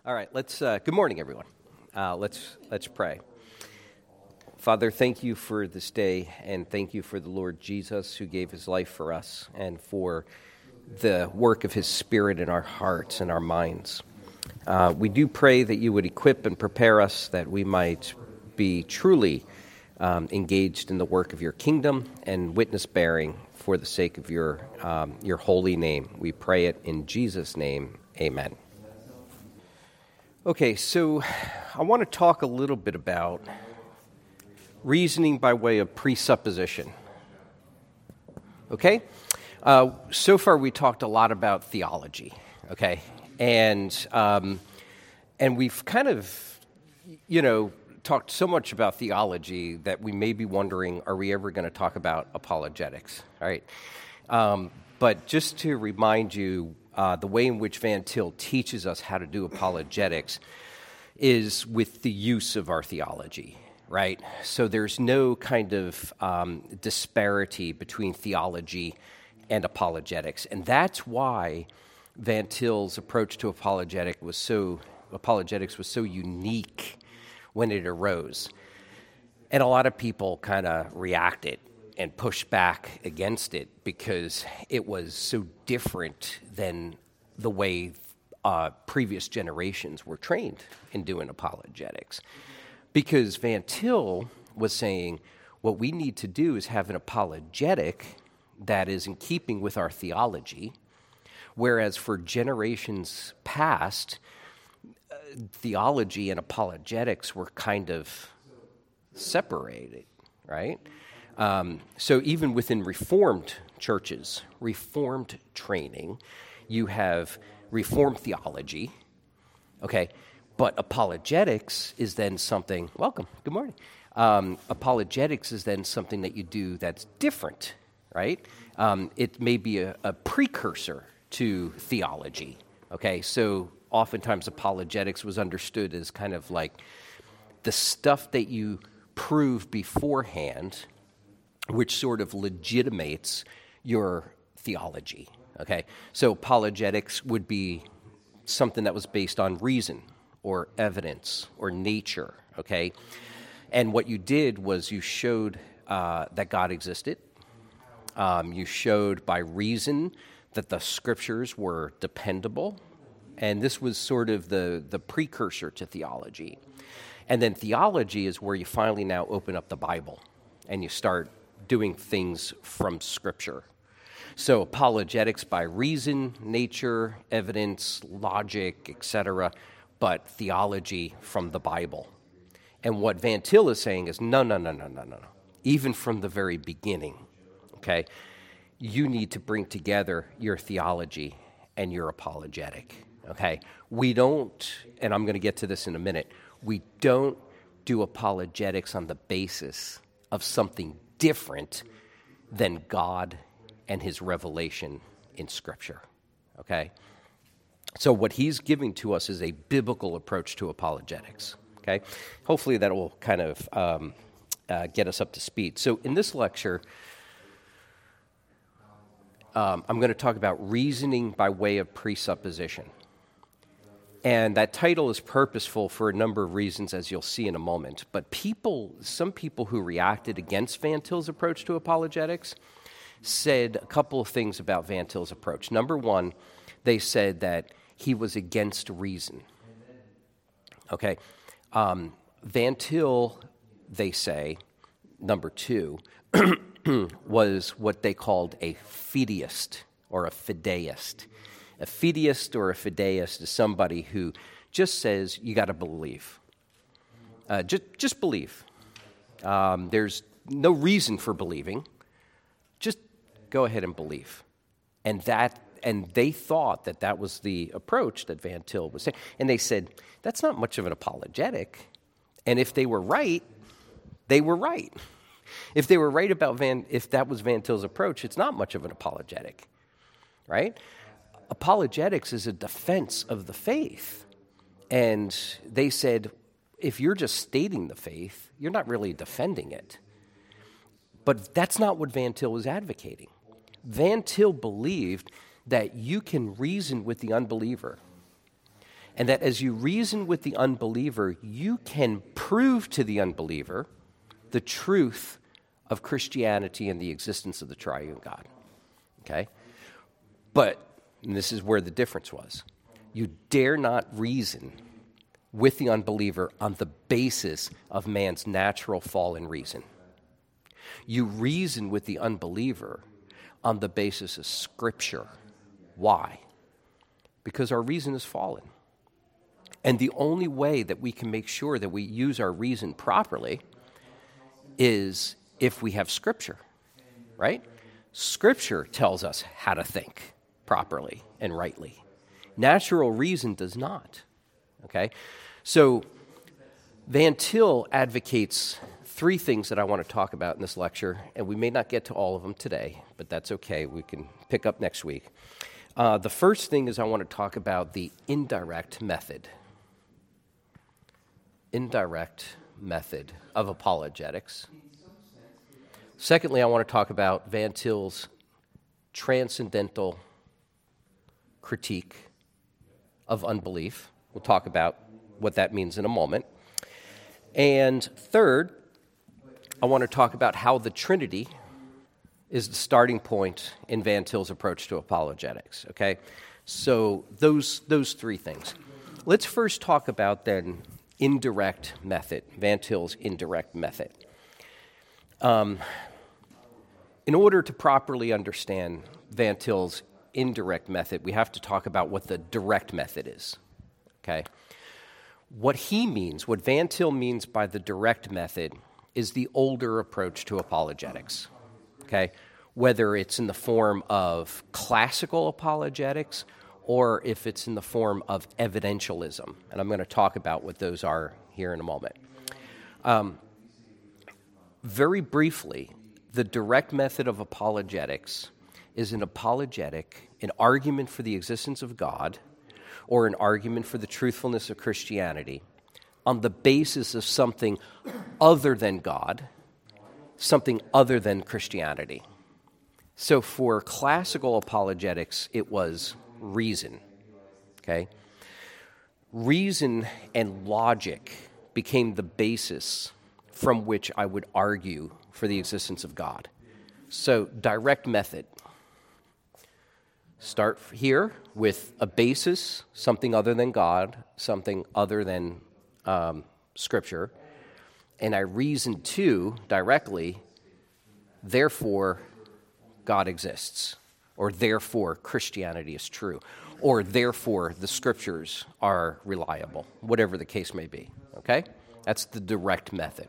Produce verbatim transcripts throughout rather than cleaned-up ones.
All right, let's, uh, good morning, everyone. Uh, let's, let's pray. Father, thank you for this day, and thank you for the Lord Jesus who gave his life for us, and for the work of his Spirit in our hearts and our minds. Uh, we do pray that you would equip and prepare us, that we might be truly um, engaged in the work of your kingdom and witness-bearing for the sake of your, um, your holy name. We pray it in Jesus' name, amen. Okay, so I want to talk a little bit about reasoning by way of presupposition. Okay? Uh, so far we talked a lot about theology, okay? And um, and we've kind of, you know, talked so much about theology that we may be wondering, are we ever going to talk about apologetics, all right? Um, but just to remind you, uh, the way in which Van Til teaches us how to do apologetics is with the use of our theology, right? So there's no kind of um, disparity between theology and apologetics. And that's why Van Til's approach to apologetic was so, apologetics was so unique when it arose. And a lot of people kind of reacted and pushed back against it because it was so different than the way uh, previous generations were trained in doing apologetics. Because Van Til was saying, what we need to do is have an apologetic that is in keeping with our theology, whereas for generations past, uh, theology and apologetics were kind of separated, right? Um, so even within Reformed churches, Reformed training, you have Reformed theology, okay, but apologetics is then something, welcome, good morning. Um, apologetics is then something that you do that's different, right? Um, it may be a, a precursor to theology, okay? So oftentimes apologetics was understood as kind of like the stuff that you prove beforehand, which sort of legitimates your theology, okay? So apologetics would be something that was based on reason or evidence or nature, okay? And what you did was you showed uh, that God existed. Um, you showed by reason that the scriptures were dependable, and this was sort of the, the precursor to theology. And then theology is where you finally now open up the Bible, and you start doing things from Scripture. So apologetics by reason, nature, evidence, logic, et cetera, but theology from the Bible. And what Van Til is saying is, no, no, no, no, no, no, no. Even from the very beginning, okay, you need to bring together your theology and your apologetic, okay? We don't, and I'm going to get to this in a minute, we don't do apologetics on the basis of something different than God and his revelation in Scripture, okay? So what he's giving to us is a biblical approach to apologetics, okay? Hopefully that will kind of um, uh, get us up to speed. So in this lecture, um, I'm going to talk about reasoning by way of presupposition. And that title is purposeful for a number of reasons, as you'll see in a moment. But people, some people who reacted against Van Til's approach to apologetics said a couple of things about Van Til's approach. Number one, they said that he was against reason. Okay. Um, Van Til, they say, number two, was what they called a fideist or a fideist. A fideist or a fideist is somebody who just says you got to believe. Uh, just, just believe. Um, there's no reason for believing. Just go ahead and believe. And that, and they thought that that was the approach that Van Til was saying. And they said that's not much of an apologetic. And if they were right, they were right. If they were right about Van, if that was Van Til's approach, it's not much of an apologetic, right? Apologetics is a defense of the faith. And they said, if you're just stating the faith, you're not really defending it. But that's not what Van Til was advocating. Van Til believed that you can reason with the unbeliever And that as you reason with the unbeliever, you can prove to the unbeliever the truth of Christianity and the existence of the triune God. Okay? But, and this is where the difference was, you dare not reason with the unbeliever on the basis of man's natural fallen reason. You reason with the unbeliever on the basis of Scripture. Why? Because our reason is fallen. And the only way that we can make sure that we use our reason properly is if we have Scripture, right? Scripture tells us how to think properly and rightly. Natural reason does not, okay? So Van Til advocates three things that I want to talk about in this lecture, and we may not get to all of them today, but that's okay. We can pick up next week. Uh, the first thing is I want to talk about the indirect method. Indirect method of apologetics. Secondly, I want to talk about Van Til's transcendental critique of unbelief. We'll talk about what that means in a moment. And third, I want to talk about how the Trinity is the starting point in Van Til's approach to apologetics, okay? So those those three things. Let's first talk about then indirect method, Van Til's indirect method. Um, in order to properly understand Van Til's indirect method, we have to talk about what the direct method is, okay? What he means, what Van Til means by the direct method is the older approach to apologetics, okay? Whether it's in the form of classical apologetics or if it's in the form of evidentialism. And I'm going to talk about what those are here in a moment. Um, very briefly, the direct method of apologetics is an apologetic, an argument for the existence of God, or an argument for the truthfulness of Christianity on the basis of something other than God, something other than Christianity. So for classical apologetics, it was reason, okay? Reason and logic became the basis from which I would argue for the existence of God. So direct method. Start here with a basis, something other than God, something other than um, Scripture, and I reason to directly, therefore, God exists, or therefore Christianity is true, or therefore the Scriptures are reliable, whatever the case may be, okay? That's the direct method.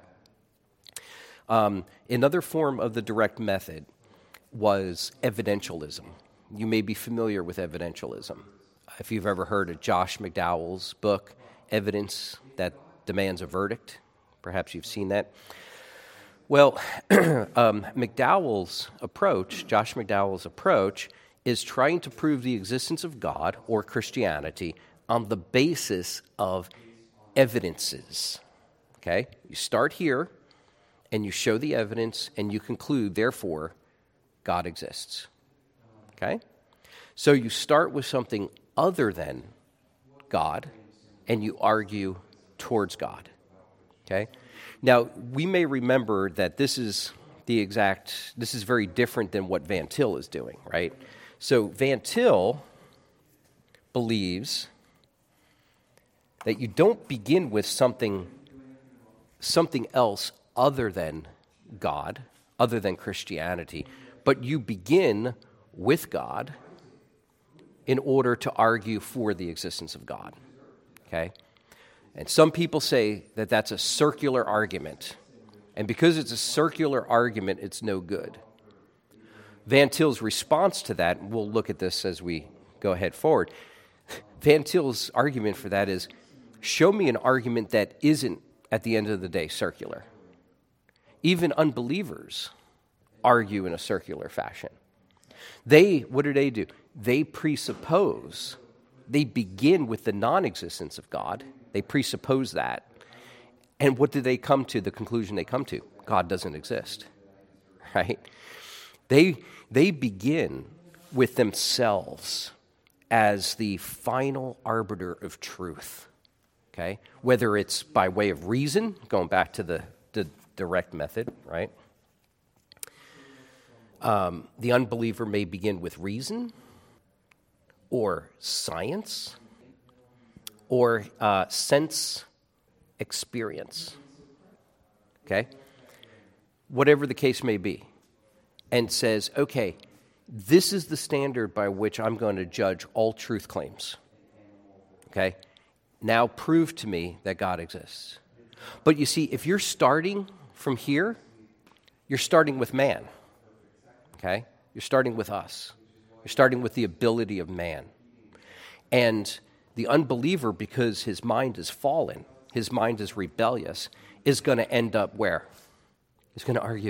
Um, another form of the direct method was evidentialism. You may be familiar with evidentialism. If you've ever heard of Josh McDowell's book, Evidence That Demands a Verdict, perhaps you've seen that. Well, um, McDowell's approach, Josh McDowell's approach, is trying to prove the existence of God or Christianity on the basis of evidences. Okay? You start here, and you show the evidence, and you conclude, therefore, God exists. Okay? So you start with something other than God, and you argue towards God. Okay? Now, we may remember that this is the exact, this is very different than what Van Til is doing, right? So Van Til believes that you don't begin with something, something else other than God, other than Christianity, but you begin with God in order to argue for the existence of God, okay? And some people say that that's a circular argument, and because it's a circular argument, it's no good. Van Til's response to that, and we'll look at this as we go ahead forward, Van Til's argument for that is, show me an argument that isn't, at the end of the day, circular. Even unbelievers argue in a circular fashion. They, what do they do? They presuppose, they begin with the non-existence of God. They presuppose that. And what do they come to, the conclusion they come to? God doesn't exist, right? They, they begin with themselves as the final arbiter of truth, okay? Whether it's by way of reason, going back to the, the direct method, right? Um, the unbeliever may begin with reason or science or uh, sense experience, okay? Whatever the case may be, and says, okay, this is the standard by which I'm going to judge all truth claims, okay? Now prove to me that God exists. But you see, if you're starting from here, you're starting with man, okay? You're starting with us. You're starting with the ability of man. And the unbeliever, because his mind is fallen, his mind is rebellious, is going to end up where? He's going to argue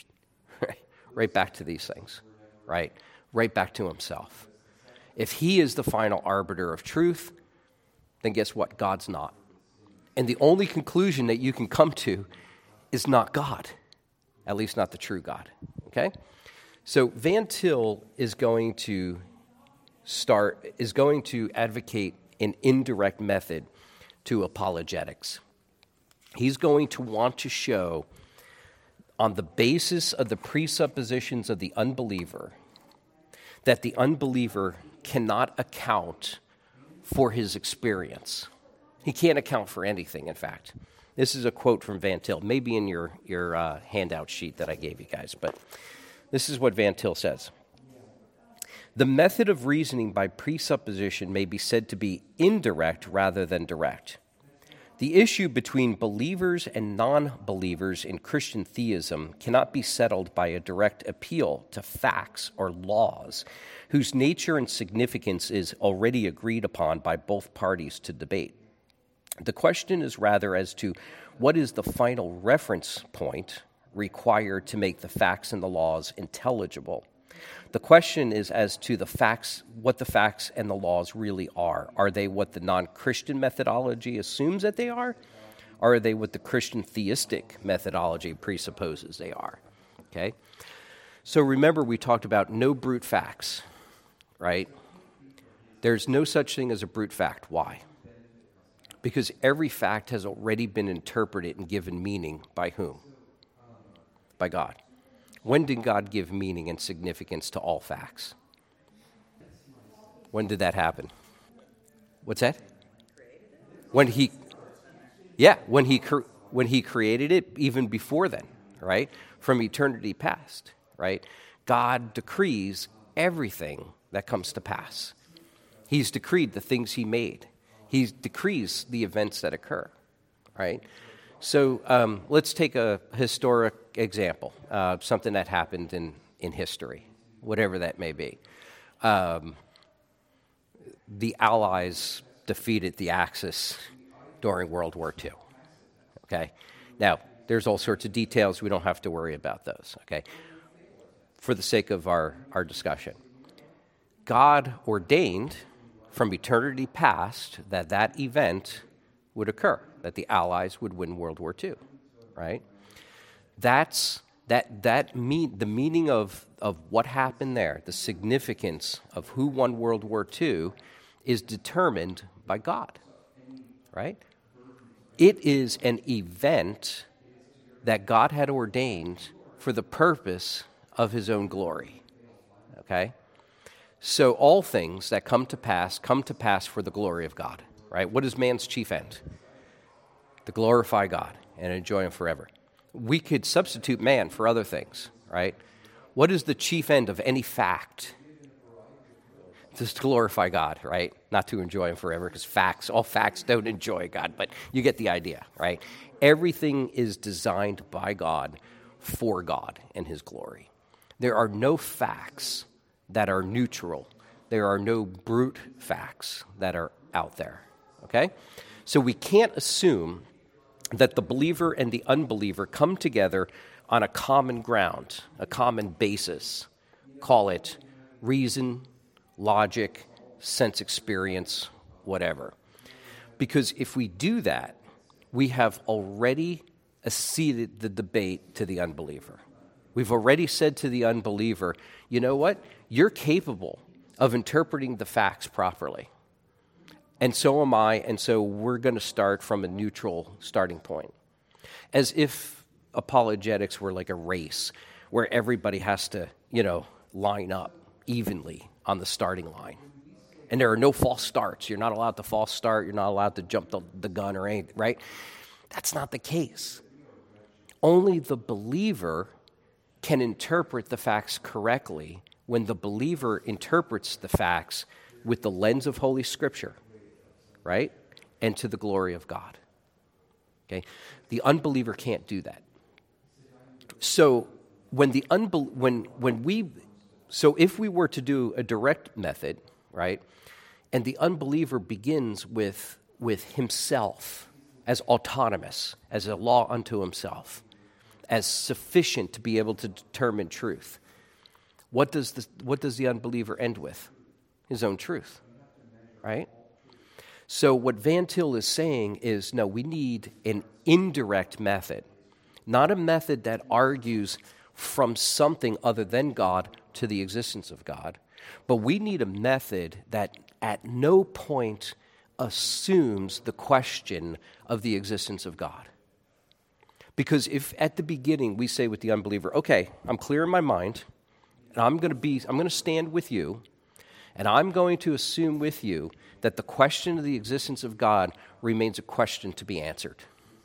right back to these things, right? Right back to himself. If he is the final arbiter of truth, then guess what? God's not. And the only conclusion that you can come to is not God, at least not the true God, okay? So Van Til is going to start, is going to advocate an indirect method to apologetics. He's going to want to show, on the basis of the presuppositions of the unbeliever, that the unbeliever cannot account for his experience. He can't account for anything, in fact. This is a quote from Van Til, maybe in your, your uh, handout sheet that I gave you guys, but this is what Van Til says. The method of reasoning by presupposition may be said to be indirect rather than direct. The issue between believers and non-believers in Christian theism cannot be settled by a direct appeal to facts or laws, whose nature and significance is already agreed upon by both parties to debate. The question is rather as to what is the final reference point required to make the facts and the laws intelligible. The question is as to the facts, what the facts and the laws really are. Are they what the non-Christian methodology assumes that they are? Or are they what the Christian theistic methodology presupposes they are? Okay? So remember, we talked about no brute facts, right? There's no such thing as a brute fact. Why? Because every fact has already been interpreted and given meaning by whom? By God. When did God give meaning and significance to all facts? When did that happen? What's that? When he, yeah, when he when he created it, even before then, right? From eternity past, right? God decrees everything that comes to pass. He's decreed the things he made. He decrees the events that occur, right? So um, let's take a historic example, uh, something that happened in, in history, whatever that may be. Um, the Allies defeated the Axis during World War Two, okay? Now, there's all sorts of details. We don't have to worry about those, okay? For the sake of our, our discussion. God ordained from eternity past that that event would occur, that the Allies would win World War Two, right? That's that that mean the meaning of of what happened there, the significance of who won World War Two, is determined by God, right? It is an event that God had ordained for the purpose of His own glory, okay? So all things that come to pass come to pass for the glory of God, right? What is man's chief end? To glorify God and enjoy Him forever. We could substitute man for other things, right? What is the chief end of any fact? Just to glorify God, right? Not to enjoy Him forever, because facts, all facts don't enjoy God, but you get the idea, right? Everything is designed by God for God and His glory. There are no facts that are neutral. There are no brute facts that are out there, okay? So we can't assume that the believer and the unbeliever come together on a common ground, a common basis. Call it reason, logic, sense experience, whatever. Because if we do that, we have already acceded the debate to the unbeliever. We've already said to the unbeliever, you know what? You're capable of interpreting the facts properly. And so am I, and so we're going to start from a neutral starting point. As if apologetics were like a race where everybody has to, you know, line up evenly on the starting line. And there are no false starts. You're not allowed to false start. You're not allowed to jump the, the gun or anything, right? That's not the case. Only the believer can interpret the facts correctly when the believer interprets the facts with the lens of Holy Scripture, right? And to the glory of God. Okay? The unbeliever can't do that. So when the unbel- when when we so if we were to do a direct method, right? And the unbeliever begins with with himself as autonomous, as a law unto himself, as sufficient to be able to determine truth. What does the what does the unbeliever end with? His own truth, right? So what Van Til is saying is, no, we need an indirect method, not a method that argues from something other than God to the existence of God, but we need a method that at no point assumes the question of the existence of God. Because if at the beginning we say with the unbeliever, okay, I'm clear in my mind, and I'm going to be, I'm going to stand with you, and I'm going to assume with you that the question of the existence of God remains a question to be answered.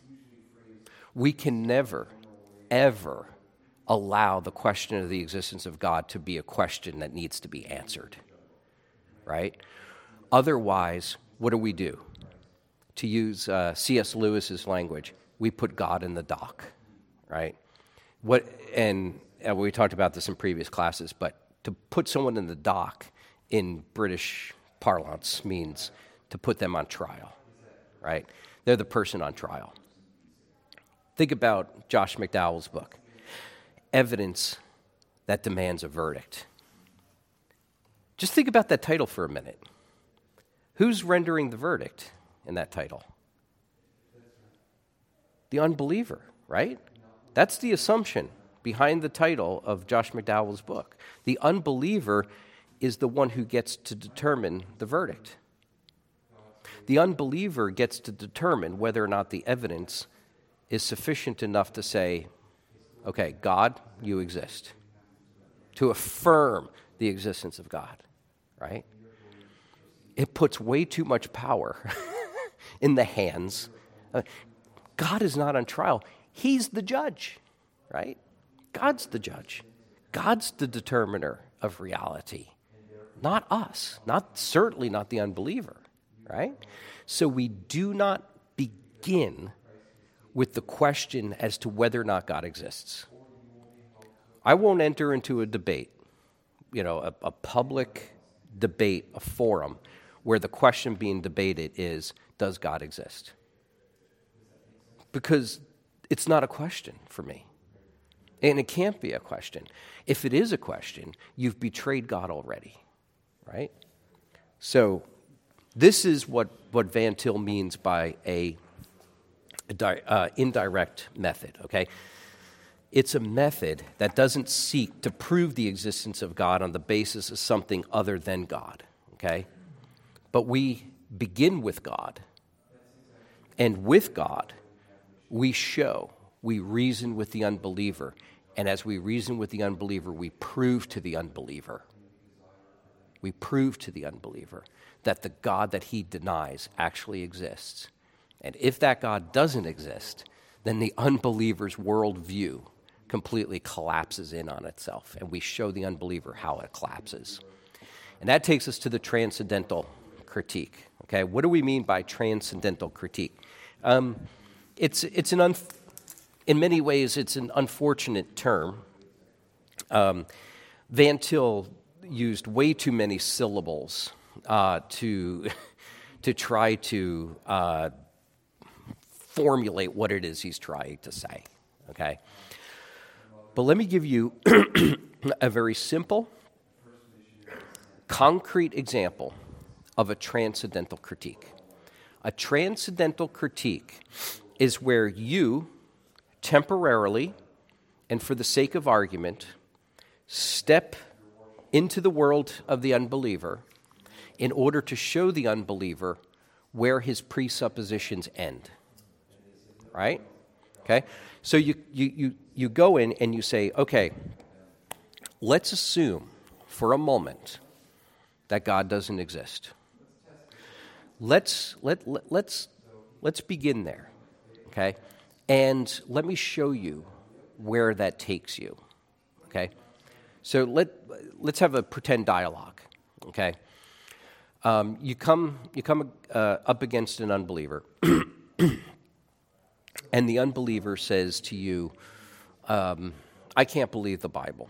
We can never, ever allow the question of the existence of God to be a question that needs to be answered, right? Otherwise, what do we do? To use uh, C S Lewis's language, we put God in the dock, right? What and, and we talked about this in previous classes, but to put someone in the dock in British parlance means to put them on trial, right? They're the person on trial. Think about Josh McDowell's book, Evidence That Demands a Verdict. Just think about that title for a minute. Who's rendering the verdict in that title? The unbeliever, right? That's the assumption behind the title of Josh McDowell's book. The unbeliever is the one who gets to determine the verdict. The unbeliever gets to determine whether or not the evidence is sufficient enough to say, okay, God, you exist. To affirm the existence of God, right? It puts way too much power in the hands. Uh, God is not on trial. He's the judge, right? God's the judge. God's the determiner of reality. Not us, not certainly not the unbeliever, right? So we do not begin with the question as to whether or not God exists. I won't enter into a debate, you know, a, a public debate, a forum, where the question being debated is, does God exist? Because it's not a question for me. And it can't be a question. If it is a question, you've betrayed God already. Right? So this is what, what Van Til means by a, a di, uh, indirect method, okay? It's a method that doesn't seek to prove the existence of God on the basis of something other than God, okay? But we begin with God, and with God, we show, we reason with the unbeliever, and as we reason with the unbeliever, we prove to the unbeliever We prove to the unbeliever that the God that he denies actually exists. And if that God doesn't exist, then the unbeliever's worldview completely collapses in on itself, and we show the unbeliever how it collapses. And that takes us to the transcendental critique. Okay, what do we mean by transcendental critique? Um, it's it's an un, in many ways it's an unfortunate term. Um, Van Til used way too many syllables uh, to to try to uh, formulate what it is he's trying to say. Okay, but let me give you a very simple, concrete example of a transcendental critique. A transcendental critique is where you temporarily and for the sake of argument step into the world of the unbeliever in order to show the unbeliever where his presuppositions end. Right? Okay? So you, you, you, you go in and you say, okay, let's assume for a moment that God doesn't exist. Let's let, let let's let's begin there. Okay? And let me show you where that takes you. Okay? So let let's have a pretend dialogue. Okay? Um, you come you come uh, up against an unbeliever, and the unbeliever says to you, um, "I can't believe the Bible.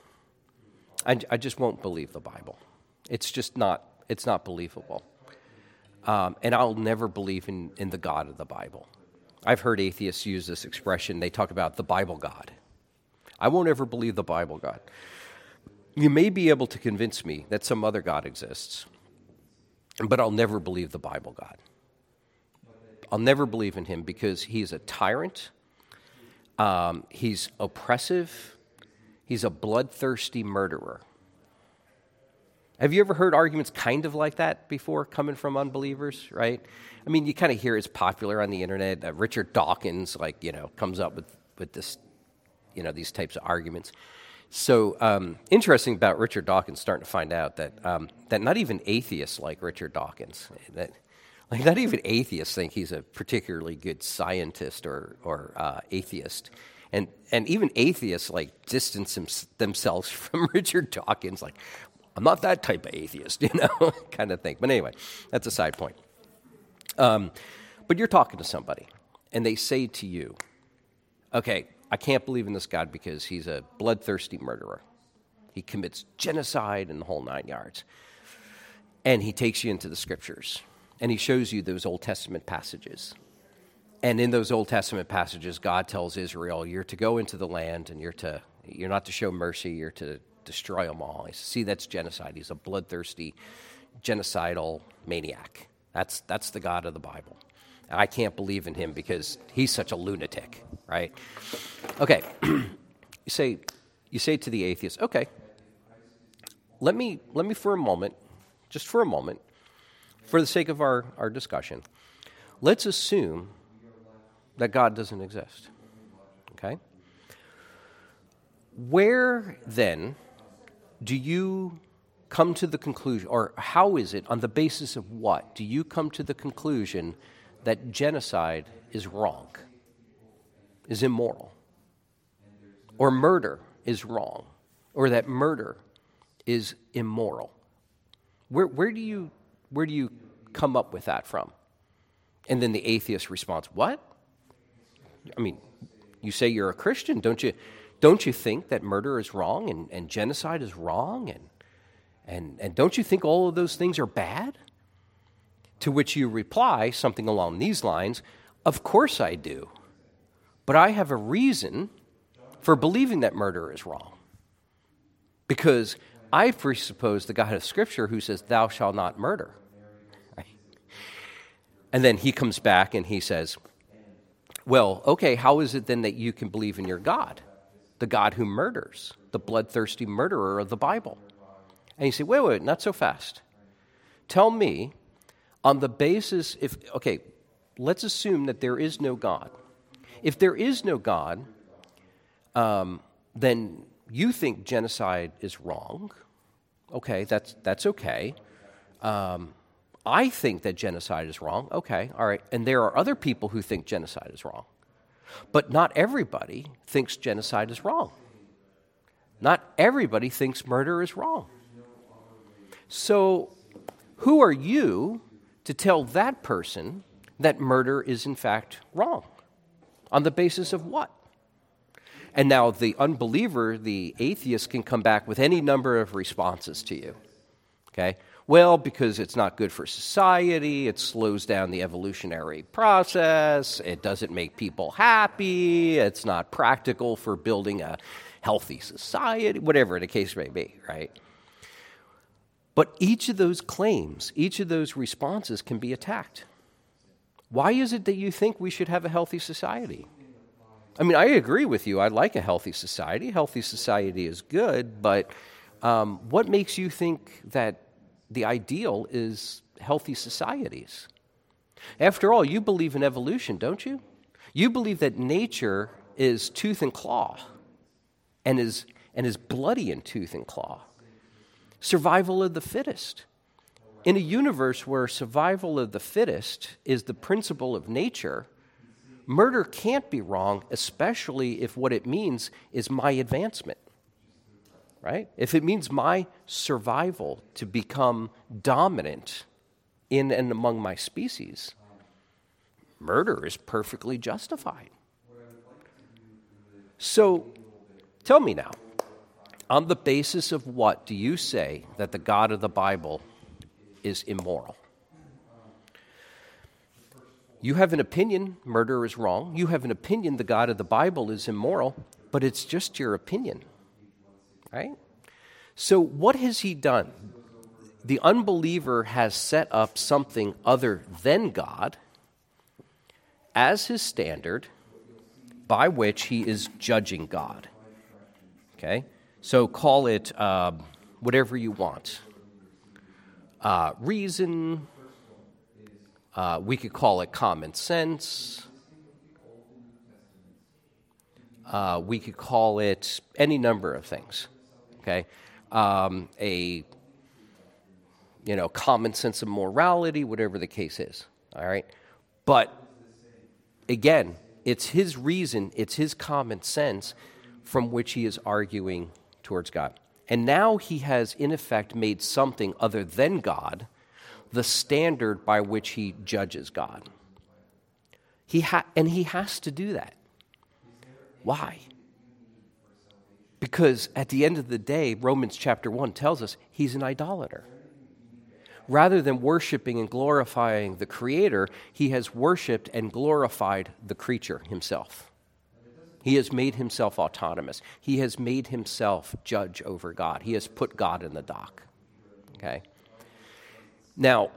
I, I just won't believe the Bible. It's just not it's not believable, um, and I'll never believe in in the God of the Bible." I've heard atheists use this expression. They talk about the Bible God. I won't ever believe the Bible God. You may be able to convince me that some other God exists, but I'll never believe the Bible God. I'll never believe in him because he's a tyrant, um, he's oppressive, he's a bloodthirsty murderer. Have you ever heard arguments kind of like that before coming from unbelievers, right? I mean, you kind of hear it's popular on the internet. Uh, Richard Dawkins, like, you know, comes up with, with this, you know, these types of arguments. So um, interesting about Richard Dawkins, starting to find out that um, that not even atheists like Richard Dawkins, that like not even atheists think he's a particularly good scientist or or uh, atheist, and and even atheists like distance them, themselves from Richard Dawkins, like, I'm not that type of atheist, you know, kind of thing. But anyway, that's a side point. Um, but you're talking to somebody, and they say to you, okay, I can't believe in this God because he's a bloodthirsty murderer. He commits genocide and the whole nine yards. And he takes you into the scriptures, and he shows you those Old Testament passages. And in those Old Testament passages, God tells Israel, you're to go into the land, and you're to you're not to show mercy, you're to destroy them all. He says, see, that's genocide. He's a bloodthirsty, genocidal maniac. That's that's the God of the Bible. And I can't believe in him because he's such a lunatic, right? Okay, you say you say to the atheist, okay, let me let me for a moment, just for a moment, for the sake of our, our discussion, let's assume that God doesn't exist. Okay? Where then do you come to the conclusion, or how is it, on the basis of what, do you come to the conclusion that genocide is wrong, is immoral, or murder is wrong, or that murder is immoral? Where where do you where do you come up with that from? And then the atheist responds, what? I mean, you say you're a Christian, don't you? Don't you think that murder is wrong and, and genocide is wrong? And, and, and don't you think all of those things are bad? To which you reply something along these lines, of course I do. But I have a reason for believing that murder is wrong. Because I presuppose the God of Scripture who says, thou shalt not murder. Right? And then he comes back and he says, well, okay, how is it then that you can believe in your God? The God who murders, the bloodthirsty murderer of the Bible. And you say, wait, wait, not so fast. Tell me, on the basis, if, okay, let's assume that there is no God. If there is no God, um, then you think genocide is wrong. Okay, that's that's okay. Um, I think that genocide is wrong. Okay, all right. And there are other people who think genocide is wrong. But not everybody thinks genocide is wrong. Not everybody thinks murder is wrong. So who are you to tell that person that murder is in fact wrong? On the basis of what? And now the unbeliever, the atheist, can come back with any number of responses to you. Okay? Well, because it's not good for society, it slows down the evolutionary process, it doesn't make people happy, it's not practical for building a healthy society, whatever the case may be, right? But each of those claims, each of those responses can be attacked. Why is it that you think we should have a healthy society? I mean, I agree with you. I like a healthy society. A healthy society is good, but Um, what makes you think that the ideal is healthy societies? After all, you believe in evolution, don't you? You believe that nature is tooth and claw and is, and is bloody in tooth and claw. Survival of the fittest. In a universe where survival of the fittest is the principle of nature, murder can't be wrong, especially if what it means is my advancement, right? If it means my survival to become dominant in and among my species, murder is perfectly justified. So, tell me now, on the basis of what do you say that the God of the Bible is immoral? You have an opinion murder is wrong. You have an opinion the God of the Bible is immoral, but it's just your opinion, right? So what has he done? The unbeliever has set up something other than God as his standard by which he is judging God, okay? So call it uh, whatever you want. Uh, reason, uh, we could call it common sense, uh, we could call it any number of things, okay? Um, a, you know, common sense of morality, whatever the case is, all right? But, again, it's his reason, it's his common sense from which he is arguing towards God. And now he has, in effect, made something other than God the standard by which he judges God. He ha- and he has to do that. Why? Because at the end of the day, Romans chapter one tells us he's an idolater. Rather than worshiping and glorifying the Creator, he has worshiped and glorified the creature himself. He has made himself autonomous. He has made himself judge over God. He has put God in the dock. Okay? Now,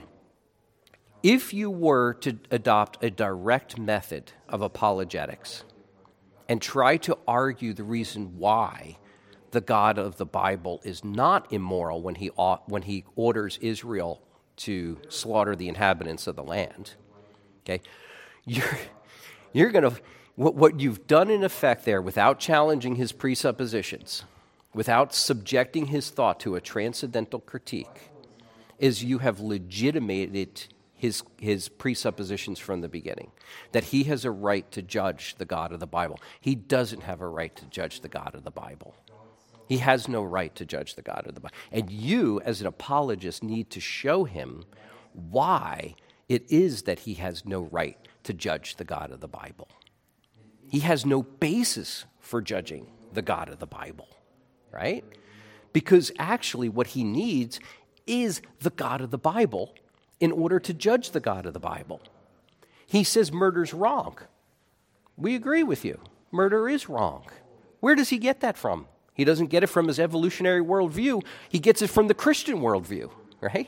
if you were to adopt a direct method of apologetics and try to argue the reason why the God of the Bible is not immoral when he when he orders Israel to slaughter the inhabitants of the land, okay, you're you're going to What, what you've done in effect there, without challenging his presuppositions, without subjecting his thought to a transcendental critique, is you have legitimated his, his presuppositions from the beginning, that he has a right to judge the God of the Bible. He doesn't have a right to judge the God of the Bible. He has no right to judge the God of the Bible. And you, as an apologist, need to show him why it is that he has no right to judge the God of the Bible. He has no basis for judging the God of the Bible, right? Because actually what he needs is the God of the Bible in order to judge the God of the Bible. He says murder's wrong. We agree with you. Murder is wrong. Where does he get that from? He doesn't get it from his evolutionary worldview. He gets it from the Christian worldview, right?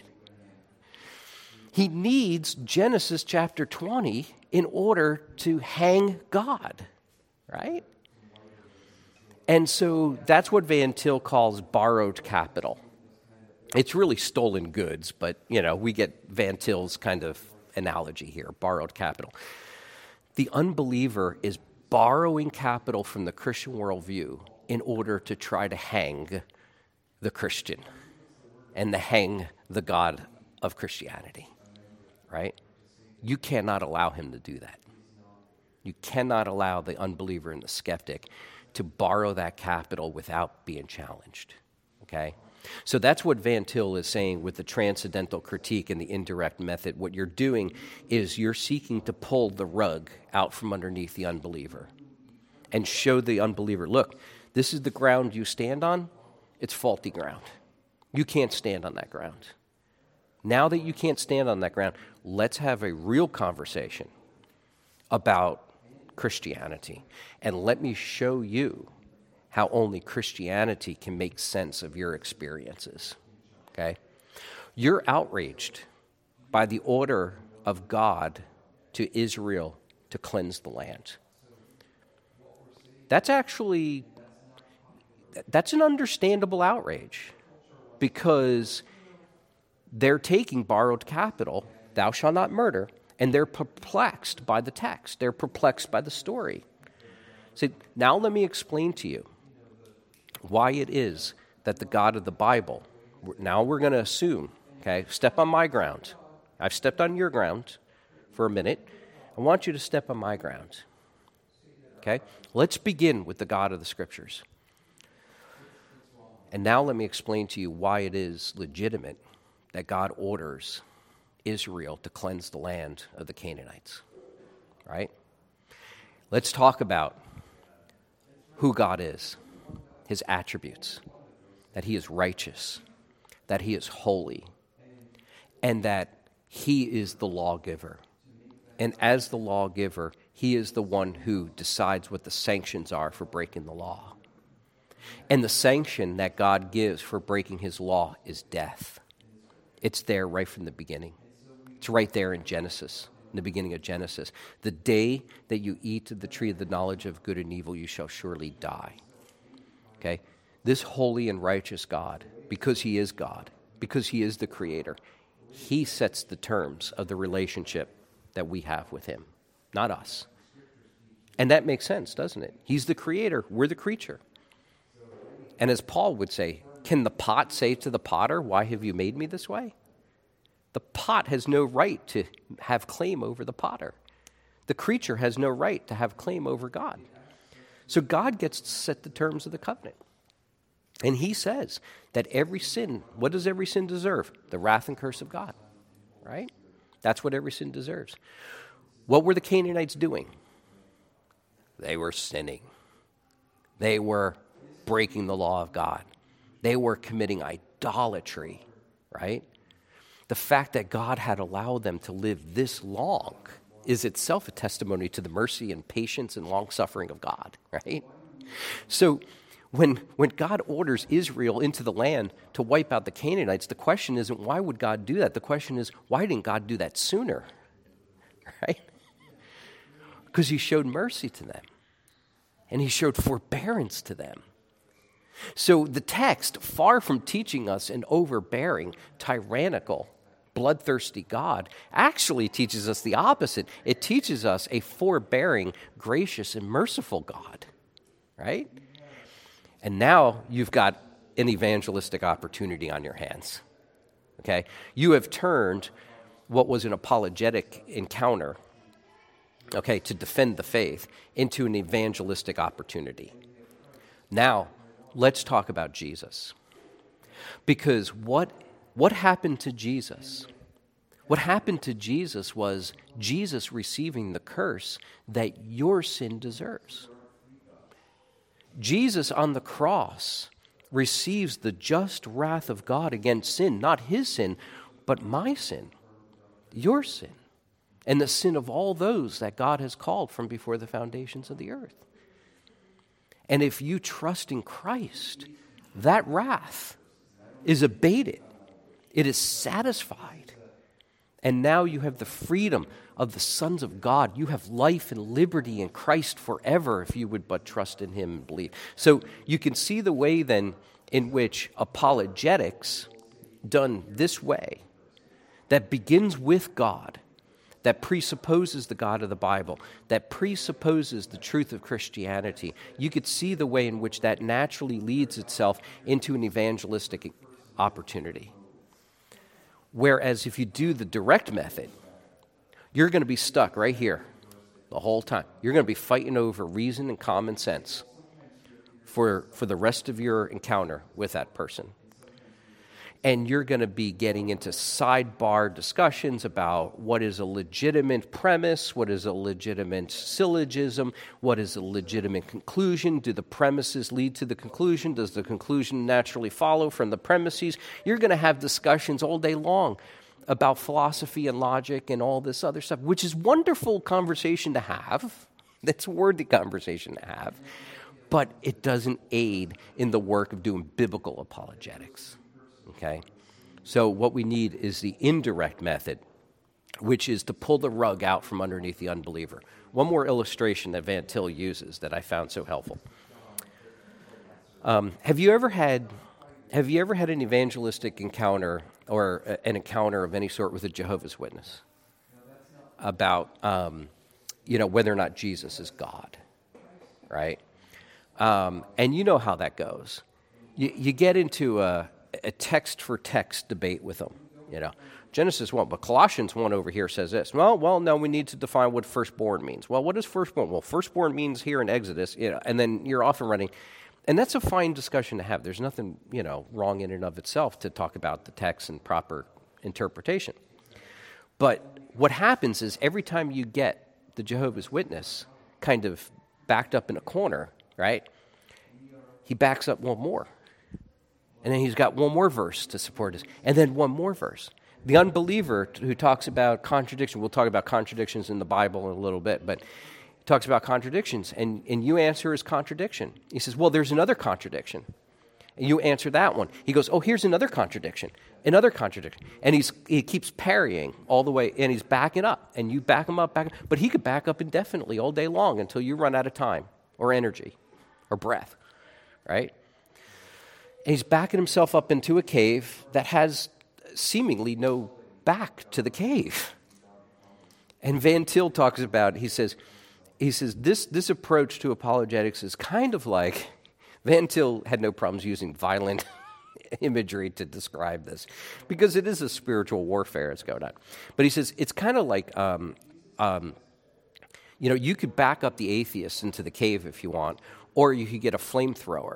He needs Genesis chapter twenty in order to hang God, right? And so that's what Van Til calls borrowed capital. It's really stolen goods, but, you know, we get Van Til's kind of analogy here, borrowed capital. The unbeliever is borrowing capital from the Christian worldview in order to try to hang the Christian and to hang the God of Christianity, right? You cannot allow him to do that. You cannot allow the unbeliever and the skeptic to borrow that capital without being challenged, okay? So that's what Van Til is saying with the transcendental critique and the indirect method. What you're doing is you're seeking to pull the rug out from underneath the unbeliever and show the unbeliever, look, this is the ground you stand on. It's faulty ground. You can't stand on that ground. Now that you can't stand on that ground, let's have a real conversation about Christianity. And let me show you how only Christianity can make sense of your experiences, okay? You're outraged by the order of God to Israel to cleanse the land. That's actually, that's an understandable outrage because they're taking borrowed capital, thou shalt not murder, and they're perplexed by the text. They're perplexed by the story. So now let me explain to you why it is that the God of the Bible, now we're going to assume, okay, step on my ground. I've stepped on your ground for a minute. I want you to step on my ground. Okay? Let's begin with the God of the Scriptures. And now let me explain to you why it is legitimate that God orders Israel to cleanse the land of the Canaanites. Right? Let's talk about who God is, his attributes, that he is righteous, that he is holy, and that he is the lawgiver. And as the lawgiver, he is the one who decides what the sanctions are for breaking the law. And the sanction that God gives for breaking his law is death. It's there right from the beginning. It's right there in Genesis, in the beginning of Genesis. The day that you eat of the tree of the knowledge of good and evil, you shall surely die. Okay? This holy and righteous God, because he is God, because he is the creator, he sets the terms of the relationship that we have with him, not us. And that makes sense, doesn't it? He's the creator, we're the creature. And as Paul would say, can the pot say to the potter, why have you made me this way? The pot has no right to have claim over the potter. The creature has no right to have claim over God. So God gets to set the terms of the covenant. And he says that every sin, what does every sin deserve? The wrath and curse of God, right? That's what every sin deserves. What were the Canaanites doing? They were sinning. They were breaking the law of God. They were committing idolatry, right? The fact that God had allowed them to live this long is itself a testimony to the mercy and patience and long-suffering of God, right? So when, when God orders Israel into the land to wipe out the Canaanites, the question isn't why would God do that? The question is, why didn't God do that sooner, right? Because he showed mercy to them, and he showed forbearance to them. So the text, far from teaching us an overbearing, tyrannical, bloodthirsty God, actually teaches us the opposite. It teaches us a forbearing, gracious, and merciful God, right? And now you've got an evangelistic opportunity on your hands, okay? You have turned what was an apologetic encounter, okay, to defend the faith, into an evangelistic opportunity. Now, let's talk about Jesus. Because what, what happened to Jesus? What happened to Jesus was Jesus receiving the curse that your sin deserves. Jesus on the cross receives the just wrath of God against sin, not his sin, but my sin, your sin, and the sin of all those that God has called from before the foundations of the earth. And if you trust in Christ, that wrath is abated. It is satisfied. And now you have the freedom of the sons of God. You have life and liberty in Christ forever if you would but trust in him and believe. So you can see the way then in which apologetics done this way, that begins with God, that presupposes the God of the Bible, that presupposes the truth of Christianity, you could see the way in which that naturally leads itself into an evangelistic opportunity. Whereas if you do the direct method, you're going to be stuck right here the whole time. You're going to be fighting over reason and common sense for, for the rest of your encounter with that person. And you're going to be getting into sidebar discussions about what is a legitimate premise, what is a legitimate syllogism, what is a legitimate conclusion. Do the premises lead to the conclusion? Does the conclusion naturally follow from the premises? You're going to have discussions all day long about philosophy and logic and all this other stuff, which is wonderful conversation to have. That's a worthy conversation to have. But it doesn't aid in the work of doing biblical apologetics. Okay, so what we need is the indirect method, which is to pull the rug out from underneath the unbeliever. One more illustration that Van Til uses that I found so helpful. Um, have you ever had have you ever had an evangelistic encounter or a, an encounter of any sort with a Jehovah's Witness about um, you know whether or not Jesus is God, right? Um, and you know how that goes. You, you get into a, a text for text debate with them, you know. Genesis one, but Colossians one over here says this. Well, well, no, we need to define what firstborn means. Well, what does firstborn? Well, firstborn means here in Exodus, you know, and then you're off and running. And that's a fine discussion to have. There's nothing, you know, wrong in and of itself to talk about the text and proper interpretation. But what happens is every time you get the Jehovah's Witness kind of backed up in a corner, right, he backs up one more. And then he's got one more verse to support this, and then one more verse. The unbeliever who talks about contradiction, we'll talk about contradictions in the Bible in a little bit, but he talks about contradictions, and, and you answer his contradiction. He says, well, there's another contradiction. And you answer that one. He goes, oh, here's another contradiction, another contradiction. And he's he keeps parrying all the way, and he's backing up, and you back him up, back up. But he could back up indefinitely all day long until you run out of time or energy or breath, right? And he's backing himself up into a cave that has seemingly no back to the cave. And Van Til talks about, he says, he says this, this approach to apologetics is kind of like, Van Til had no problems using violent imagery to describe this, because it is a spiritual warfare that's going on. But he says, it's kind of like, um, um, you know, you could back up the atheists into the cave if you want, or you could get a flamethrower.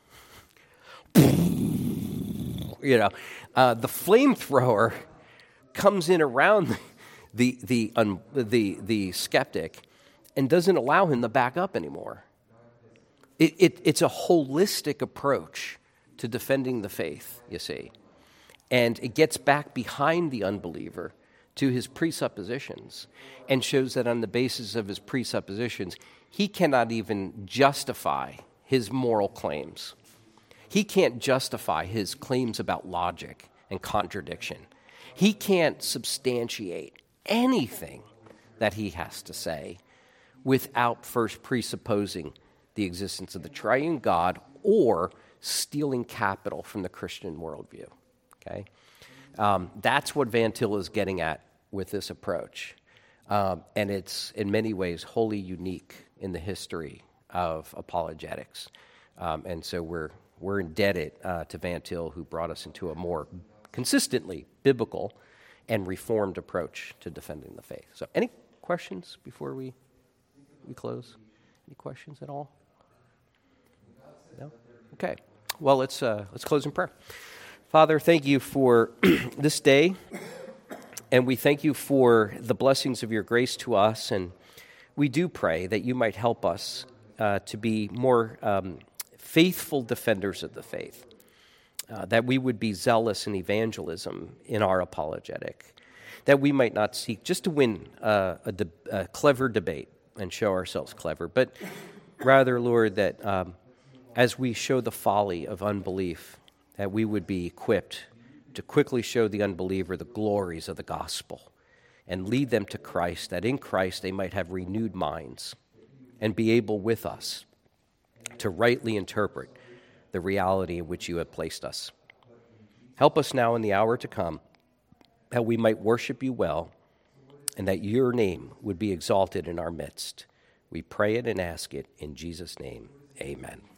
You know, uh, the flamethrower comes in around the the um, the the skeptic and doesn't allow him to back up anymore. It, it it's a holistic approach to defending the faith, you see, and it gets back behind the unbeliever to his presuppositions and shows that on the basis of his presuppositions, he cannot even justify his moral claims. He can't justify his claims about logic and contradiction. He can't substantiate anything that he has to say without first presupposing the existence of the triune God or stealing capital from the Christian worldview. Okay, um, that's what Van Til is getting at with this approach, um, and it's in many ways wholly unique in the history of apologetics, um, and so we're. We're indebted uh, to Van Til, who brought us into a more consistently biblical and reformed approach to defending the faith. So any questions before we we close? Any questions at all? No? Okay. Well, let's uh, let's close in prayer. Father, thank you for this day, and we thank you for the blessings of your grace to us, and we do pray that you might help us uh, to be more um faithful defenders of the faith, uh, that we would be zealous in evangelism in our apologetic, that we might not seek just to win uh, a, de- a clever debate and show ourselves clever, but rather, Lord, that um, as we show the folly of unbelief, that we would be equipped to quickly show the unbeliever the glories of the gospel and lead them to Christ, that in Christ they might have renewed minds and be able with us to rightly interpret the reality in which you have placed us. Help us now in the hour to come, that we might worship you well, and that your name would be exalted in our midst. We pray it and ask it in Jesus' name. Amen.